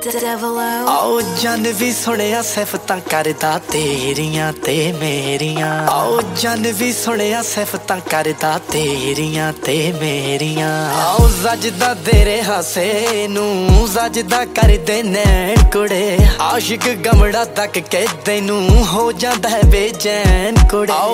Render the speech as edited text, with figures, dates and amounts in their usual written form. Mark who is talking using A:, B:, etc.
A: ਆਓ ਜਨ ਵੀ ਸੁਣਿਆ ਸਿਫਤਾਂ ਕਰਦਾ ਤੇਰੀਆਂ ਤੇ ਮੇਰੀਆਂ। ਆਓ ਜਨ ਵੀ ਸੁਣਿਆ ਸਿਫਤਾਂ ਕਰਦਾ ਤੇਰੀਆਂ ਤੇ ਮੇਰੀਆਂ। ਆਓ ਸਜਦਾ ਤੇਰੇ ਹਾਸੇ ਨੂੰ ਸਜਦਾ ਕਰਦੇ ਨੈਣ ਕੁੜੇ। ਆਸ਼ਿਕ ਗਮੜਾ ਤੱਕ ਕੇ ਤੈਨੂੰ ਹੋ ਜਾਂਦਾ ਹੈ ਬੇਚੈਨ ਕੁੜੇ।